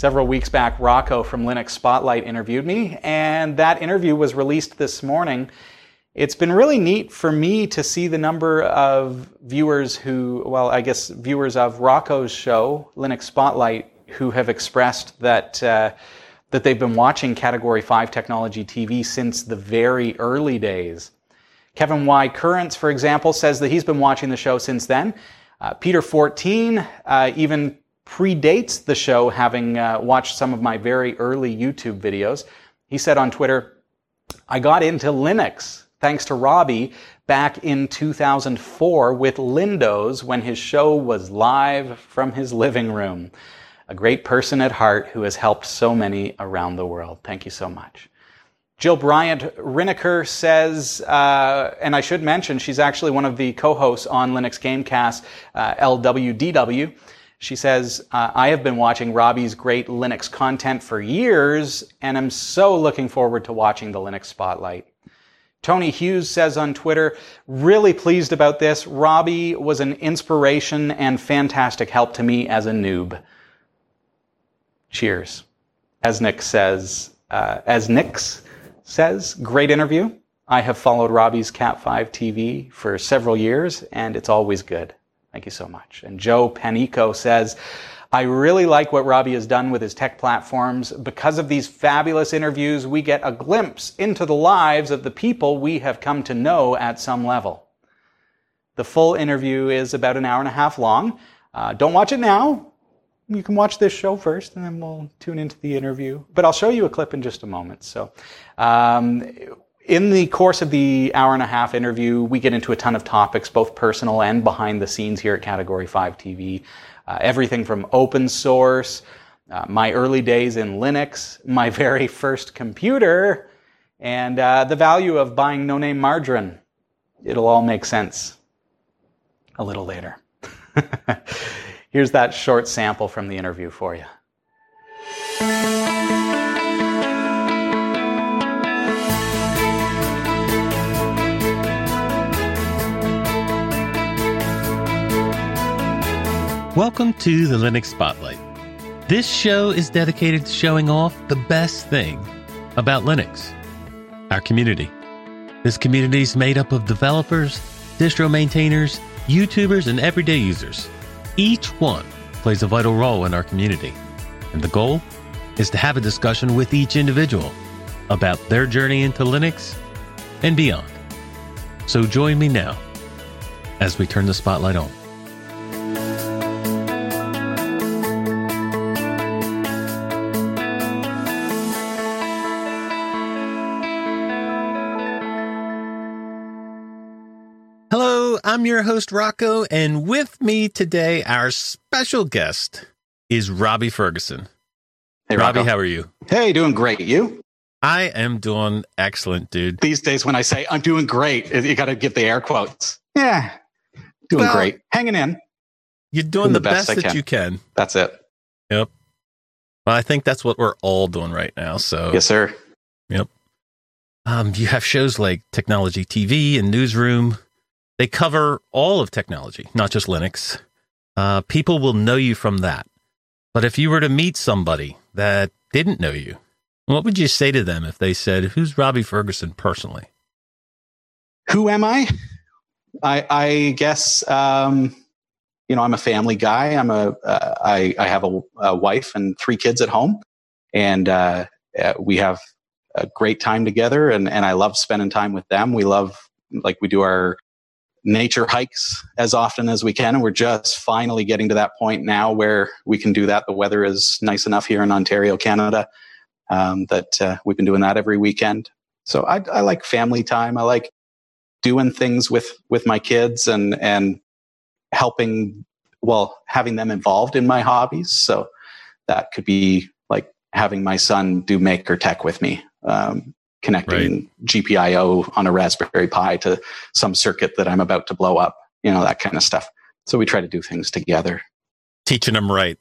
Several weeks back, Rocco from Linux Spotlight interviewed me, and that interview was released this morning. It's been really neat for me to see the number of viewers viewers of Rocco's show, Linux Spotlight, who have expressed that they've been watching Category 5 Technology TV since the very early days. Kevin Y. Currents, for example, says that he's been watching the show since then. Peter 14 even predates the show, having watched some of my very early YouTube videos. He said on Twitter, "I got into Linux thanks to Robbie back in 2004 with Lindows when his show was live from his living room. A great person at heart who has helped so many around the world." Thank you so much. Jill Bryant-Rineker says, and I should mention, she's actually one of the co-hosts on Linux Gamecast, LWDW. She says, "I have been watching Robbie's great Linux content for years, and I'm so looking forward to watching the Linux Spotlight." Tony Hughes says on Twitter, "Really pleased about this. Robbie was an inspiration and fantastic help to me as a noob." Cheers. As Nix says, "Great interview. I have followed Robbie's Cat 5 TV for several years, and it's always good." Thank you so much. And Joe Panico says, "I really like what Robbie has done with his tech platforms. Because of these fabulous interviews, we get a glimpse into the lives of the people we have come to know at some level." The full interview is about an hour and a half long. Don't watch it now. You can watch this show first, and then we'll tune into the interview. But I'll show you a clip in just a moment. So, in the course of the hour and a half interview, we get into a ton of topics, both personal and behind the scenes here at Category 5 TV. Everything from open source, my early days in Linux, my very first computer, and the value of buying no-name margarine. It'll all make sense a little later. Here's that short sample from the interview for you. Welcome to the Linux Spotlight. This show is dedicated to showing off the best thing about Linux, our community. This community is made up of developers, distro maintainers, YouTubers, and everyday users. Each one plays a vital role in our community, and the goal is to have a discussion with each individual about their journey into Linux and beyond. So join me now as we turn the spotlight on. I'm your host, Rocco, and with me today, our special guest is Robbie Ferguson. Hey, Robbie, Rocco. How are you? Hey, doing great. You? I am doing excellent, dude. These days when I say I'm doing great, you got to give the air quotes. Yeah, doing great. Hanging in. You're doing the best that you can. That's it. Yep. Well, I think that's what we're all doing right now. So yes, sir. Yep. You have shows like Technology TV and Newsroom. They cover all of technology, not just Linux. People will know you from that. But if you were to meet somebody that didn't know you, what would you say to them if they said, "Who's Robbie Ferguson personally?" Who am I? I guess, I'm a family guy. I have a wife and 3 kids at home, and we have a great time together, and I love spending time with them. We do our nature hikes as often as we can, and we're just finally getting to that point now where we can do that. The weather is nice enough here in Ontario, Canada, that we've been doing that every weekend. So I like family time. I like doing things with my kids and having them involved in my hobbies. So that could be like having my son do Maker Tech with me, connecting GPIO on a Raspberry Pi to some circuit that I'm about to blow up, that kind of stuff. So we try to do things together. Teaching them right.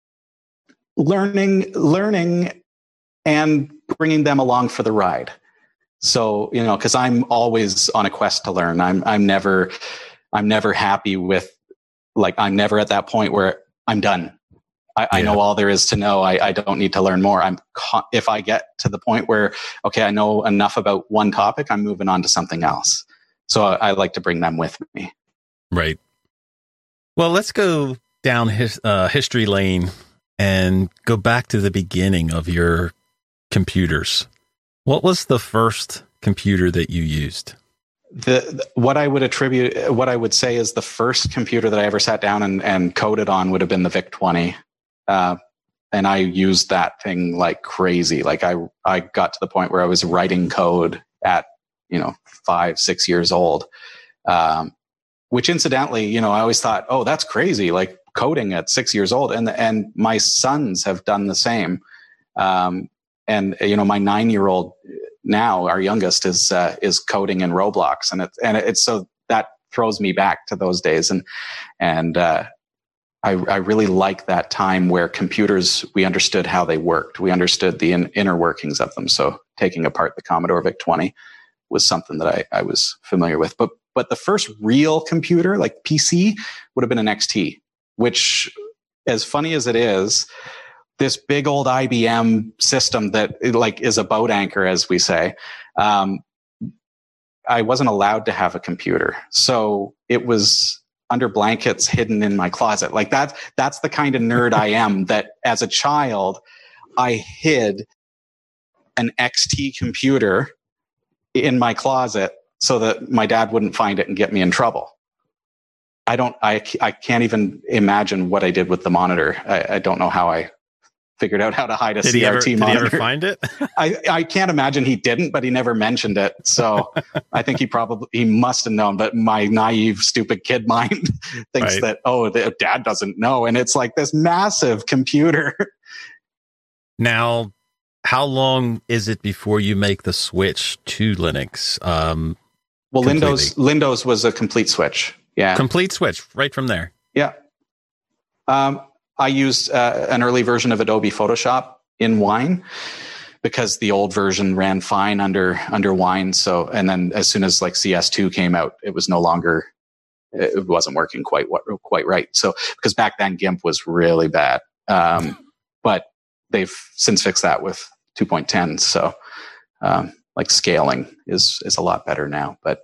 Learning and bringing them along for the ride. So, because I'm always on a quest to learn. I'm never happy with, I'm never at that point where I'm done. I know all there is to know. I don't need to learn more. If I get to the point where, okay, I know enough about one topic, I'm moving on to something else. So I like to bring them with me. Right. Well, let's go down history lane and go back to the beginning of your computers. What was the first computer that you used? What I would say is the first computer that I ever sat down and coded on would have been the VIC-20. And I used that thing like crazy. Like I got to the point where I was writing code at, 5-6 years old. Which incidentally, I always thought, oh, that's crazy. Like coding at 6 years old. And my sons have done the same. And my 9-year-old now, our youngest is coding in Roblox, and it's so that throws me back to those days. And I really like that time where computers, we understood how they worked. We understood the inner workings of them. So taking apart the Commodore VIC-20 was something that I was familiar with. But the first real computer, like PC, would have been an XT, which, as funny as it is, this big old IBM system that is a boat anchor, as we say. I wasn't allowed to have a computer. So it was under blankets hidden in my closet. Like that's the kind of nerd I am, that as a child, I hid an XT computer in my closet so that my dad wouldn't find it and get me in trouble. I can't even imagine what I did with the monitor. I don't know how I figured out how to hide a CRT monitor. Did he ever find it? I can't imagine he didn't, but he never mentioned it. So I think he must have known, but my naive, stupid kid mind thinks that, the dad doesn't know. And it's like this massive computer. Now, how long is it before you make the switch to Linux? Well, Windows was a complete switch. Yeah. Complete switch right from there. Yeah. I used an early version of Adobe Photoshop in Wine because the old version ran fine under Wine. So, and then as soon as CS2 came out, it wasn't working quite right. So, because back then GIMP was really bad. But they've since fixed that with 2.10. So, scaling is a lot better now. But,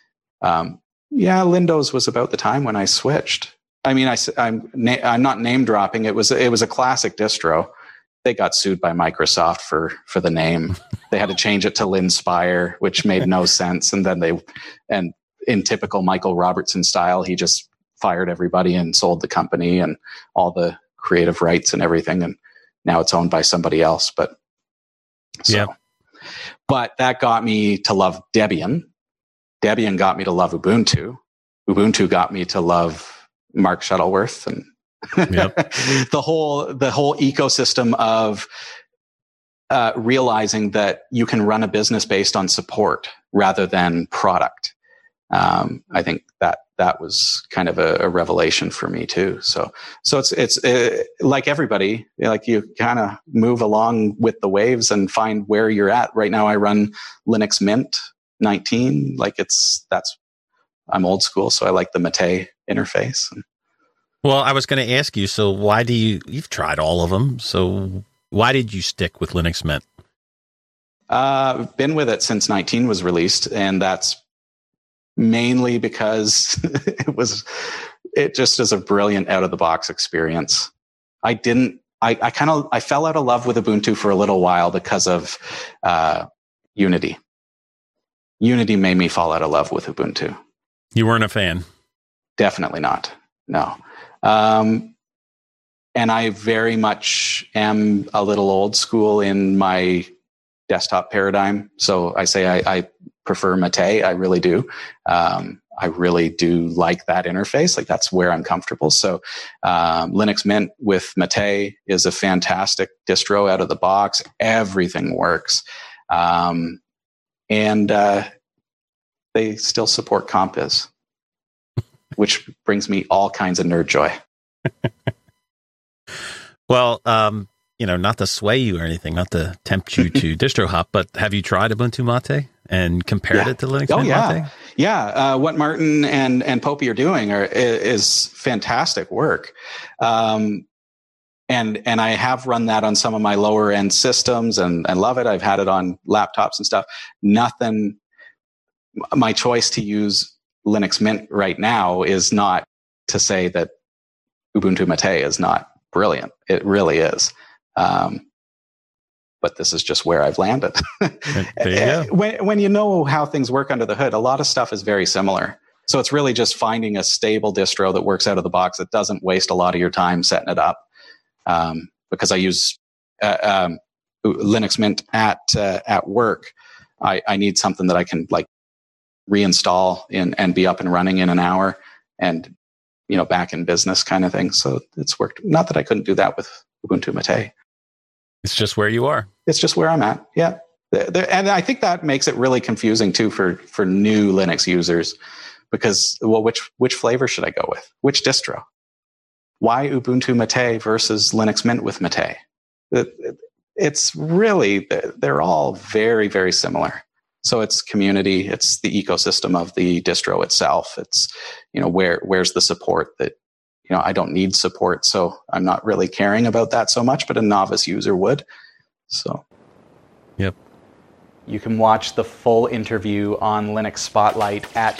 Windows was about the time when I switched. I mean, I'm not name dropping. It was a classic distro. They got sued by Microsoft for the name. They had to change it to Linspire, which made no sense. And then in typical Michael Robertson style, he just fired everybody and sold the company and all the creative rights and everything. And now it's owned by somebody else. But that got me to love Debian. Debian got me to love Ubuntu. Ubuntu got me to love Mark Shuttleworth and the whole ecosystem of realizing that you can run a business based on support rather than product. I think that was kind of a revelation for me too. So it's like everybody, you kind of move along with the waves and find where you're at. Right now, I run Linux Mint 19. I'm old school, so I like the Mate interface. Well, I was going to ask you, so why you've tried all of them, so why did you stick with Linux Mint? I've been with it since 19 was released, and that's mainly because it just is a brilliant out-of-the-box experience. I fell out of love with Ubuntu for a little while because of Unity. Unity made me fall out of love with Ubuntu. You weren't a fan? Definitely not. No. And I very much am a little old school in my desktop paradigm. So I say I prefer Mate. I really do. I really do like that interface. That's where I'm comfortable. So Linux Mint with Mate is a fantastic distro out of the box. Everything works. And they still support Compiz, which brings me all kinds of nerd joy. Well, not to sway you or anything, not to tempt you to distro hop, but have you tried Ubuntu Mate and compared it to Linux Mint Mate? Yeah. What Martin and Popey are doing is fantastic work. And And I have run that on some of my lower end systems and I love it. I've had it on laptops and stuff. Nothing, my choice to use Linux Mint right now is not to say that Ubuntu Mate is not brilliant. It really is. But this is just where I've landed. There you go. When you know how things work under the hood, a lot of stuff is very similar. So it's really just finding a stable distro that works out of the box that doesn't waste a lot of your time setting it up. Because I use Linux Mint at work, I need something that I can like reinstall and be up and running in an hour, and back in business kind of thing. So it's worked. Not that I couldn't do that with Ubuntu Mate. It's just where you are. It's just where I'm at. Yeah, and I think that makes it really confusing too for new Linux users, because which flavor should I go with? Which distro? Why Ubuntu Mate versus Linux Mint with Mate? It's really, they're all very, very similar. So it's community, it's the ecosystem of the distro itself. It's, where's the support that, I don't need support. So I'm not really caring about that so much, but a novice user would. So. Yep. You can watch the full interview on Linux Spotlight at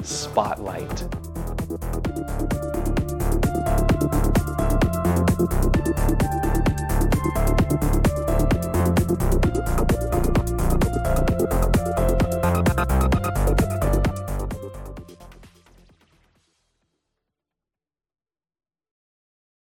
cat5.tv/spotlight.